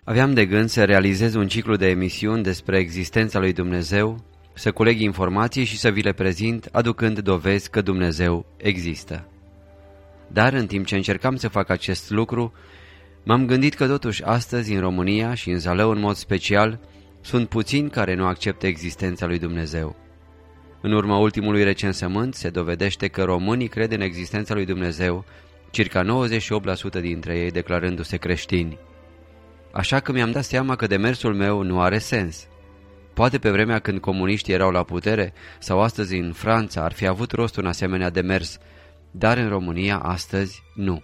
Aveam de gând să realizez un ciclu de emisiuni despre existența lui Dumnezeu, să culeg informații și să vi le prezint, aducând dovezi că Dumnezeu există. Dar în timp ce încercam să fac acest lucru, m-am gândit că totuși astăzi în România și în Zalău în mod special sunt puțini care nu acceptă existența lui Dumnezeu. În urma ultimului recensământ se dovedește că românii cred în existența lui Dumnezeu, circa 98% dintre ei declarându-se creștini. Așa că mi-am dat seama că demersul meu nu are sens. Poate pe vremea când comuniștii erau la putere sau astăzi în Franța ar fi avut rost un asemenea demers, dar în România astăzi nu.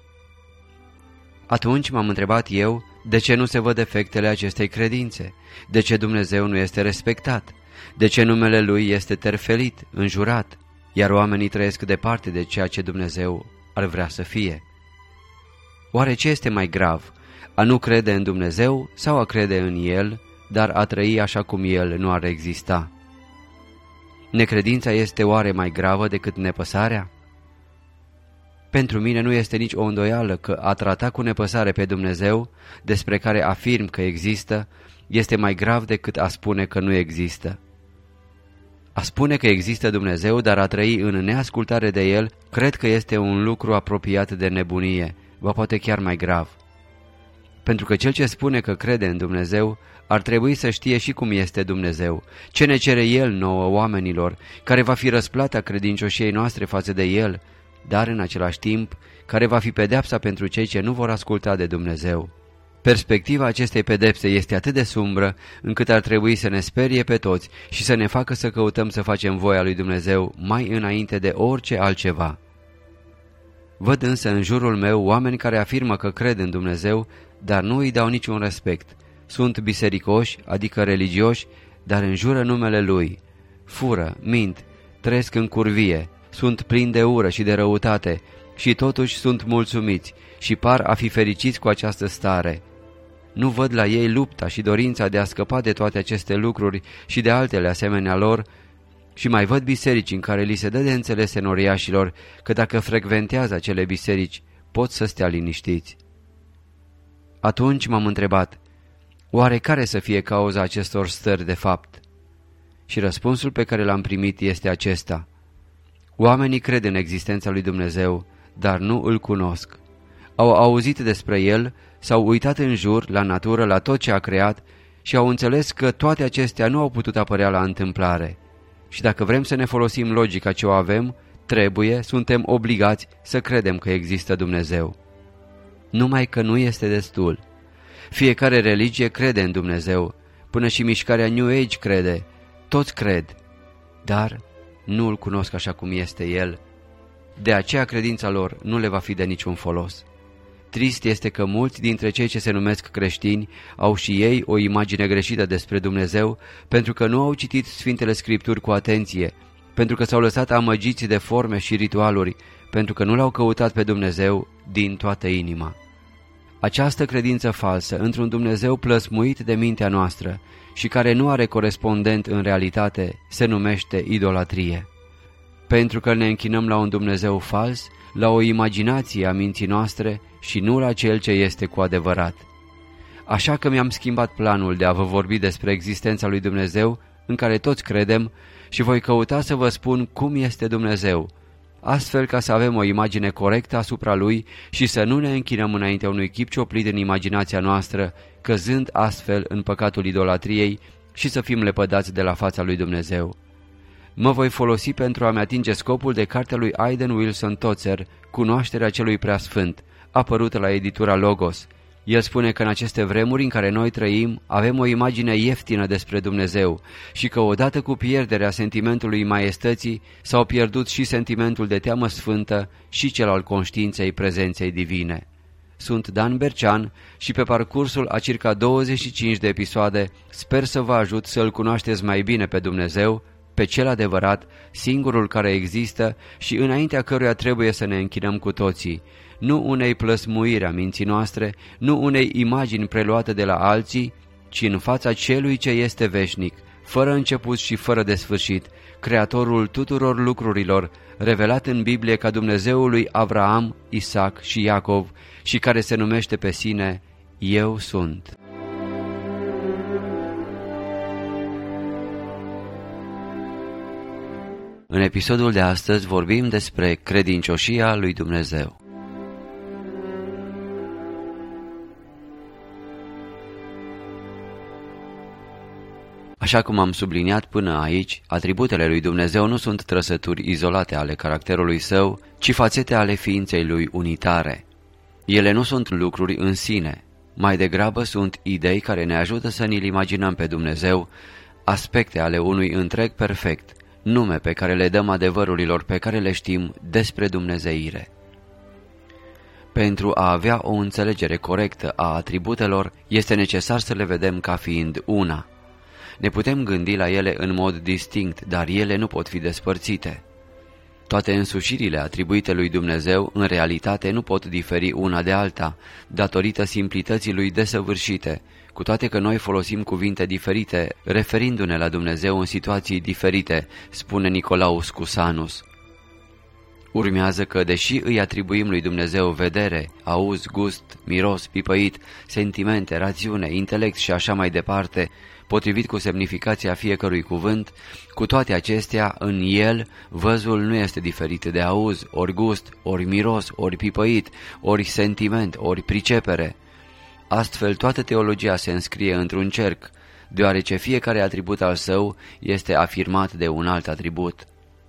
Atunci m-am întrebat eu de ce nu se văd efectele acestei credințe, de ce Dumnezeu nu este respectat, de ce numele Lui este terfelit, înjurat, iar oamenii trăiesc departe de ceea ce Dumnezeu ar vrea să fie. Oare ce este mai grav, a nu crede în Dumnezeu sau a crede în El, dar a trăi așa cum El nu ar exista? Necredința este oare mai gravă decât nepăsarea? Pentru mine nu este nici o îndoială că a trata cu nepăsare pe Dumnezeu, despre care afirm că există, este mai grav decât a spune că nu există. A spune că există Dumnezeu, dar a trăi în neascultare de El, cred că este un lucru apropiat de nebunie, ba poate chiar mai grav. Pentru că cel ce spune că crede în Dumnezeu ar trebui să știe și cum este Dumnezeu, ce ne cere El nouă oamenilor, care va fi răsplata credincioșiei noastre față de El, dar în același timp care va fi pedeapsa pentru cei ce nu vor asculta de Dumnezeu. Perspectiva acestei pedepse este atât de sumbră încât ar trebui să ne sperie pe toți și să ne facă să căutăm să facem voia lui Dumnezeu mai înainte de orice altceva. Văd însă în jurul meu oameni care afirmă că cred în Dumnezeu, dar nu îi dau niciun respect. Sunt bisericoși, adică religioși, dar înjură numele Lui. Fură, mint, trăiesc în curvie, sunt plini de ură și de răutate și totuși sunt mulțumiți și par a fi fericiți cu această stare. Nu văd la ei lupta și dorința de a scăpa de toate aceste lucruri și de altele asemenea lor, și mai văd biserici în care li se dă de înțeles enoriașilor că dacă frecventează acele biserici pot să stea liniștiți. Atunci m-am întrebat, oare care să fie cauza acestor stări de fapt? Și răspunsul pe care l-am primit este acesta. Oamenii cred în existența lui Dumnezeu, dar nu îl cunosc. Au auzit despre El, s-au uitat în jur, la natură, la tot ce a creat și au înțeles că toate acestea nu au putut apărea la întâmplare. Și dacă vrem să ne folosim logica ce o avem, suntem obligați să credem că există Dumnezeu. Numai că nu este destul. Fiecare religie crede în Dumnezeu, până și mișcarea New Age crede, toți cred, dar nu îl cunosc așa cum este El. De aceea credința lor nu le va fi de niciun folos. Trist este că mulți dintre cei ce se numesc creștini au și ei o imagine greșită despre Dumnezeu, pentru că nu au citit Sfintele Scripturi cu atenție, pentru că s-au lăsat amăgiți de forme și ritualuri, pentru că nu l-au căutat pe Dumnezeu din toată inima. Această credință falsă într-un Dumnezeu plăsmuit de mintea noastră și care nu are corespondent în realitate se numește idolatrie. Pentru că ne închinăm la un Dumnezeu fals, la o imaginație a minții noastre și nu la Cel ce este cu adevărat. Așa că mi-am schimbat planul de a vă vorbi despre existența lui Dumnezeu, în care toți credem, și voi căuta să vă spun cum este Dumnezeu, astfel ca să avem o imagine corectă asupra Lui și să nu ne închinăm înaintea unui chip cioplit în imaginația noastră, căzând astfel în păcatul idolatriei și să fim lepădați de la fața lui Dumnezeu. Mă voi folosi pentru a-mi atinge scopul de cartea lui Aidan Wilson Tozer, Cunoașterea celui preasfânt, apărută la editura Logos. El spune că în aceste vremuri în care noi trăim avem o imagine ieftină despre Dumnezeu și că odată cu pierderea sentimentului maiestății s-au pierdut și sentimentul de teamă sfântă și cel al conștiinței prezenței divine. Sunt Dan Bercean și pe parcursul a circa 25 de episoade sper să vă ajut să-L cunoașteți mai bine pe Dumnezeu, pe cel adevărat, singurul care există și înaintea căruia trebuie să ne închinăm cu toții, nu unei plăsmuiri a minții noastre, nu unei imagini preluate de la alții, ci în fața celui ce este veșnic, fără început și fără de sfârșit, Creatorul tuturor lucrurilor, revelat în Biblie ca Dumnezeul lui Avraam, Isaac și Iacov și care se numește pe sine Eu sunt. În episodul de astăzi vorbim despre credincioșia lui Dumnezeu. Așa cum am subliniat până aici, atributele lui Dumnezeu nu sunt trăsături izolate ale caracterului său, ci fațete ale ființei lui unitare. Ele nu sunt lucruri în sine, mai degrabă sunt idei care ne ajută să ne-l imaginăm pe Dumnezeu, aspecte ale unui întreg perfect, nume pe care le dăm adevărurilor pe care le știm despre dumnezeire. Pentru a avea o înțelegere corectă a atributelor, este necesar să le vedem ca fiind una. Ne putem gândi la ele în mod distinct, dar ele nu pot fi despărțite. Toate însușirile atribuite lui Dumnezeu, în realitate, nu pot diferi una de alta, datorită simplității lui desăvârșite, cu toate că noi folosim cuvinte diferite, referindu-ne la Dumnezeu în situații diferite, spune Nicolaus Cusanus. Urmează că, deși îi atribuim lui Dumnezeu vedere, auz, gust, miros, pipăit, sentimente, rațiune, intelect și așa mai departe, potrivit cu semnificația fiecărui cuvânt, cu toate acestea, în el, văzul nu este diferit de auz, ori gust, ori miros, ori pipăit, ori sentiment, ori pricepere. Astfel, toată teologia se înscrie într-un cerc, deoarece fiecare atribut al său este afirmat de un alt atribut.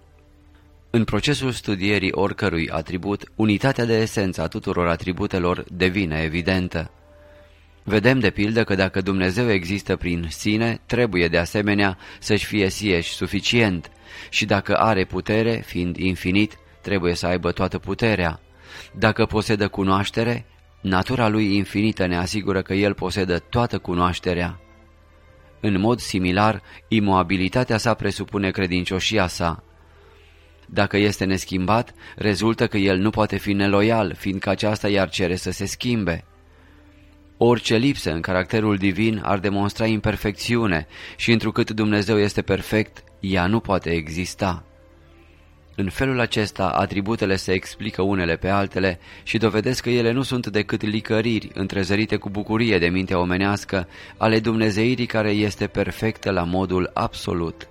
În procesul studierii oricărui atribut, unitatea de esență a tuturor atributelor devine evidentă. Vedem de pildă că dacă Dumnezeu există prin sine, trebuie de asemenea să-și fie sieși suficient, și dacă are putere, fiind infinit, trebuie să aibă toată puterea. Dacă posedă cunoaștere, natura lui infinită ne asigură că el posedă toată cunoașterea. În mod similar, imobilitatea sa presupune credincioșia sa. Dacă este neschimbat, rezultă că el nu poate fi neloial, fiindcă aceasta i-ar cere să se schimbe. Orice lipsă în caracterul divin ar demonstra imperfecțiune și întrucât Dumnezeu este perfect, ea nu poate exista. În felul acesta, atributele se explică unele pe altele și dovedesc că ele nu sunt decât licăriri întrezărite cu bucurie de mintea omenească ale dumnezeirii care este perfectă la modul absolut.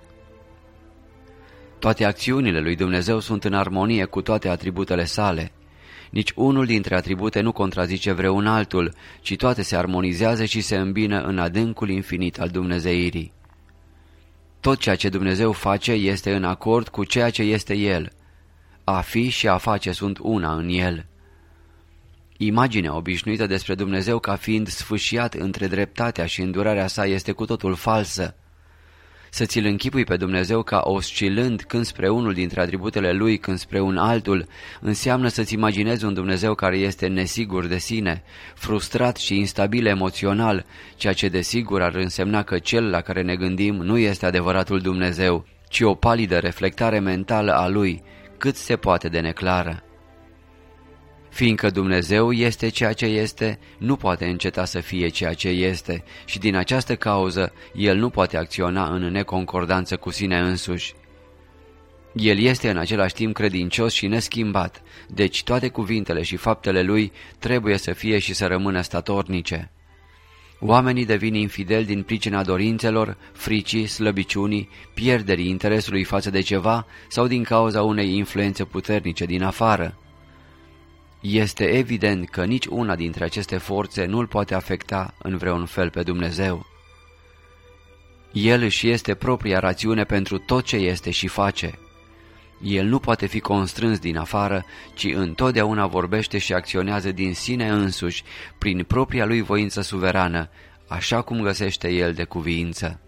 Toate acțiunile lui Dumnezeu sunt în armonie cu toate atributele sale. Nici unul dintre atribute nu contrazice vreun altul, ci toate se armonizează și se îmbină în adâncul infinit al dumnezeirii. Tot ceea ce Dumnezeu face este în acord cu ceea ce este El. A fi și a face sunt una în El. Imaginea obișnuită despre Dumnezeu ca fiind sfâșiat între dreptatea și îndurarea sa este cu totul falsă. Să ți-l închipui pe Dumnezeu ca oscilând când spre unul dintre atributele lui, când spre un altul, înseamnă să-ți imaginezi un Dumnezeu care este nesigur de sine, frustrat și instabil emoțional, ceea ce desigur ar însemna că cel la care ne gândim nu este adevăratul Dumnezeu, ci o palidă reflectare mentală a lui, cât se poate de neclară. Fiindcă Dumnezeu este ceea ce este, nu poate înceta să fie ceea ce este și din această cauză El nu poate acționa în neconcordanță cu sine însuși. El este în același timp credincios și neschimbat, deci toate cuvintele și faptele Lui trebuie să fie și să rămână statornice. Oamenii devin infideli din pricina dorințelor, fricii, slăbiciunii, pierderii interesului față de ceva sau din cauza unei influențe puternice din afară. Este evident că nici una dintre aceste forțe nu îl poate afecta în vreun fel pe Dumnezeu. El își este propria rațiune pentru tot ce este și face. El nu poate fi constrâns din afară, ci întotdeauna vorbește și acționează din sine însuși, prin propria lui voință suverană, așa cum găsește el de cuviință.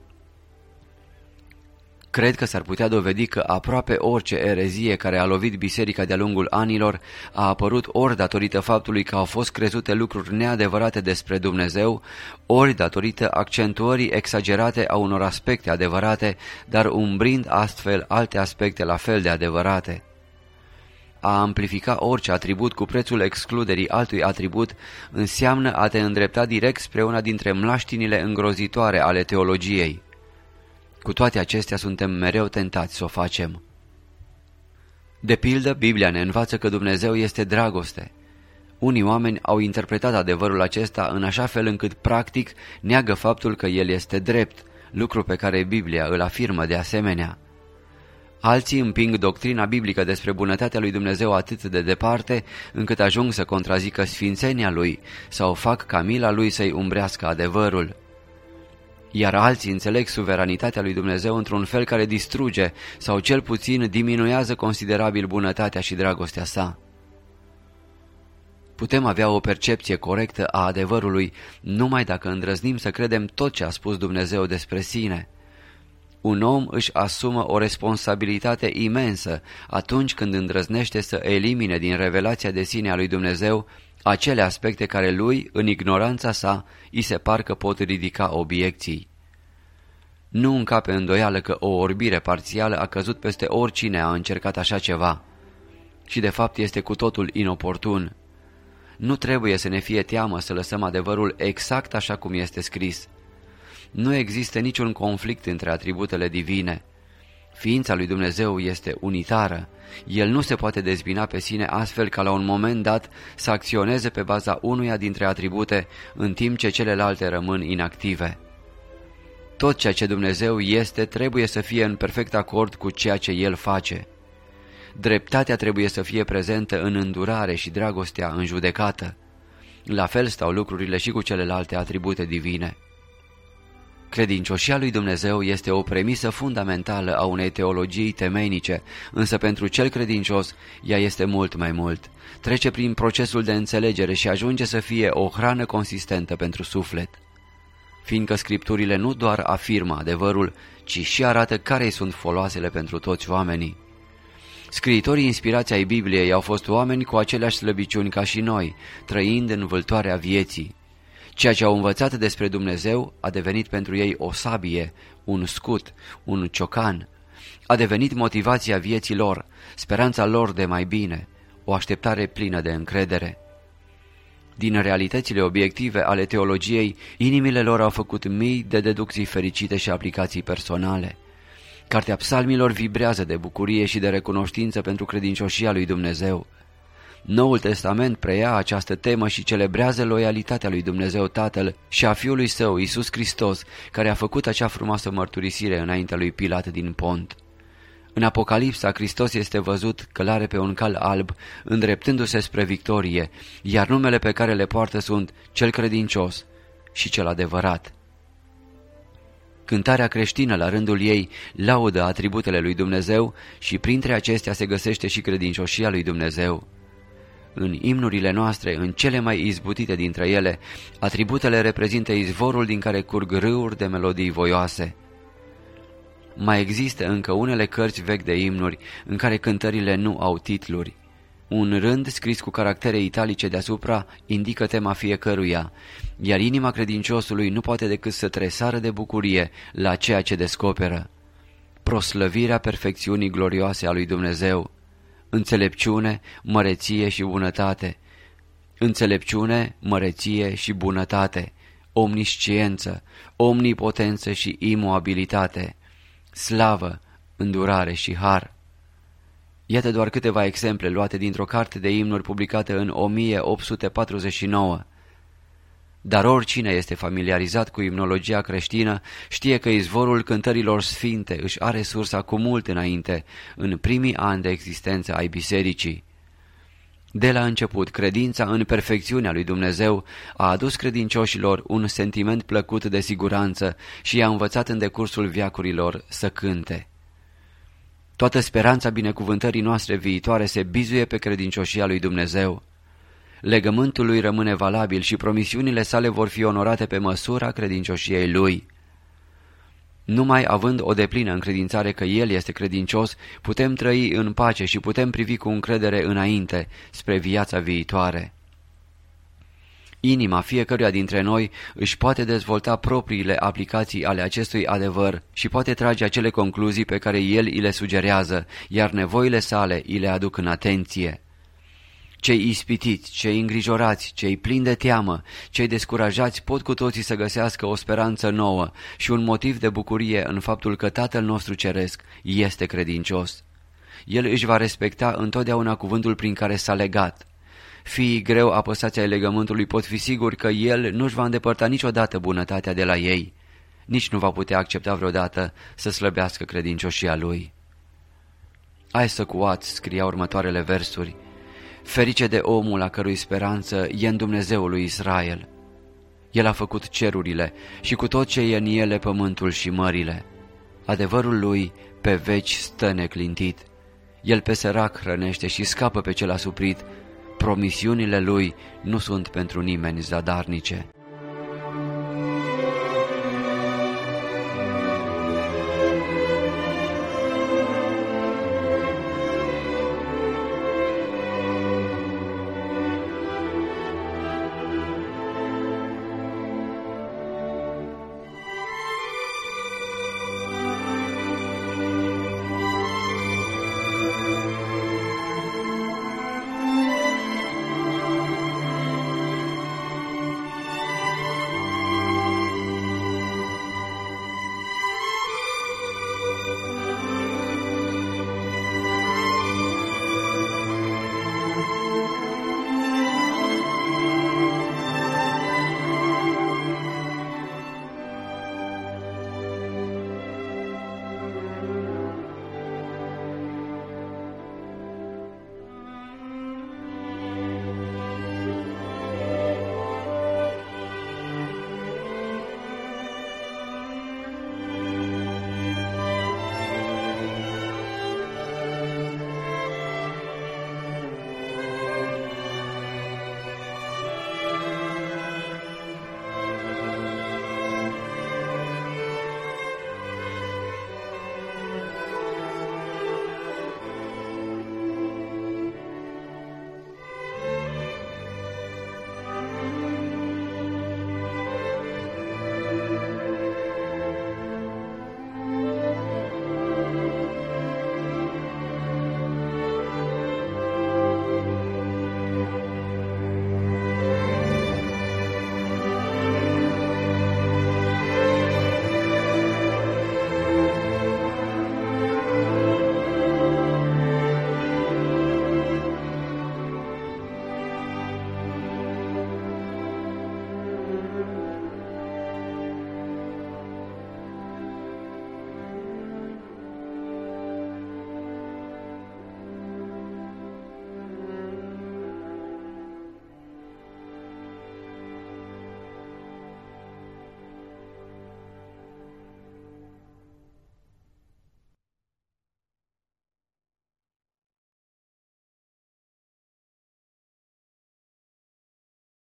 Cred că s-ar putea dovedi că aproape orice erezie care a lovit biserica de-a lungul anilor a apărut ori datorită faptului că au fost crezute lucruri neadevărate despre Dumnezeu, ori datorită accentuării exagerate a unor aspecte adevărate, dar umbrind astfel alte aspecte la fel de adevărate. A amplifica orice atribut cu prețul excluderii altui atribut înseamnă a te îndrepta direct spre una dintre mlaștinile îngrozitoare ale teologiei. Cu toate acestea suntem mereu tentați să o facem. De pildă, Biblia ne învață că Dumnezeu este dragoste. Unii oameni au interpretat adevărul acesta în așa fel încât practic neagă faptul că El este drept, lucru pe care Biblia îl afirmă de asemenea. Alții împing doctrina biblică despre bunătatea lui Dumnezeu atât de departe, încât ajung să contrazică sfințenia lui sau fac ca mila lui să-i umbrească adevărul. Iar alții înțeleg suveranitatea lui Dumnezeu într-un fel care distruge sau cel puțin diminuează considerabil bunătatea și dragostea sa. Putem avea o percepție corectă a adevărului numai dacă îndrăznim să credem tot ce a spus Dumnezeu despre sine. Un om își asumă o responsabilitate imensă atunci când îndrăznește să elimine din revelația de sine a lui Dumnezeu acele aspecte care lui, în ignoranța sa, îi se par că pot ridica obiecții. Nu încape îndoială că o orbire parțială a căzut peste oricine a încercat așa ceva. Și de fapt este cu totul inoportun. Nu trebuie să ne fie teamă să lăsăm adevărul exact așa cum este scris. Nu există niciun conflict între atributele divine. Ființa lui Dumnezeu este unitară. El nu se poate dezbina pe sine astfel ca la un moment dat să acționeze pe baza unuia dintre atribute, în timp ce celelalte rămân inactive. Tot ceea ce Dumnezeu este trebuie să fie în perfect acord cu ceea ce El face. Dreptatea trebuie să fie prezentă în îndurare și dragostea în judecată. La fel stau lucrurile și cu celelalte atribute divine. Credincioșia lui Dumnezeu este o premisă fundamentală a unei teologii temeinice, însă pentru cel credincios ea este mult mai mult. Trece prin procesul de înțelegere și ajunge să fie o hrană consistentă pentru suflet. Fiindcă Scripturile nu doar afirmă adevărul, ci și arată care sunt foloasele pentru toți oamenii. Scriitorii inspirați ai Bibliei au fost oameni cu aceleași slăbiciuni ca și noi, trăind în vâltoarea vieții. Ceea ce au învățat despre Dumnezeu a devenit pentru ei o sabie, un scut, un ciocan. A devenit motivația vieții lor, speranța lor de mai bine, o așteptare plină de încredere. Din realitățile obiective ale teologiei, inimile lor au făcut mii de deducții fericite și aplicații personale. Cartea Psalmilor vibrează de bucurie și de recunoștință pentru credincioșia lui Dumnezeu. Noul Testament preia această temă și celebrează loialitatea lui Dumnezeu Tatăl și a Fiului Său, Iisus Hristos, care a făcut acea frumoasă mărturisire înaintea lui Pilat din Pont. În Apocalipsa, Hristos este văzut călare pe un cal alb, îndreptându-se spre victorie, iar numele pe care le poartă sunt cel credincios și cel adevărat. Cântarea creștină, la rândul ei, laudă atributele lui Dumnezeu și printre acestea se găsește și credincioșia lui Dumnezeu. În imnurile noastre, în cele mai izbutite dintre ele, atributele reprezintă izvorul din care curg râuri de melodii voioase. Mai există încă unele cărți vechi de imnuri în care cântările nu au titluri. Un rând scris cu caractere italice deasupra indică tema fiecăruia, iar inima credinciosului nu poate decât să tresară de bucurie la ceea ce descoperă. Proslăvirea perfecțiunii glorioase a lui Dumnezeu, înțelepciune, măreție și bunătate, înțelepciune, măreție și bunătate, omnisciență, omnipotență și imobilitate, slavă, îndurare și har. Iată doar câteva exemple luate dintr-o carte de imnuri publicată în 1849. Dar oricine este familiarizat cu imnologia creștină știe că izvorul cântărilor sfinte își are sursa cu mult înainte, în primii ani de existență ai bisericii. De la început, credința în perfecțiunea lui Dumnezeu a adus credincioșilor un sentiment plăcut de siguranță și i-a învățat în decursul veacurilor să cânte. Toată speranța binecuvântării noastre viitoare se bizuie pe credincioșia lui Dumnezeu. Legământul lui rămâne valabil și promisiunile sale vor fi onorate pe măsura credincioșiei lui. Numai având o deplină încredințare că El este credincios, putem trăi în pace și putem privi cu încredere înainte, spre viața viitoare. Inima fiecăruia dintre noi își poate dezvolta propriile aplicații ale acestui adevăr și poate trage acele concluzii pe care El îi le sugerează, iar nevoile sale îi le aduc în atenție. Cei ispitiți, cei îngrijorați, cei plini de teamă, cei descurajați pot cu toții să găsească o speranță nouă și un motiv de bucurie în faptul că Tatăl nostru Ceresc este credincios. El își va respecta întotdeauna cuvântul prin care s-a legat. Fiii greu apăsați ai legământului pot fi siguri că El nu-și va îndepărta niciodată bunătatea de la ei, nici nu va putea accepta vreodată să slăbească credincioșia Lui. Isaac Watts scria următoarele versuri: ferice de omul a cărui speranță e în Dumnezeul lui Israel. El a făcut cerurile și cu tot ce e în ele pământul și mările. Adevărul lui pe veci stă neclintit. El pe sărac hrănește și scapă pe cel asuprit. Promisiunile lui nu sunt pentru nimeni zadarnice.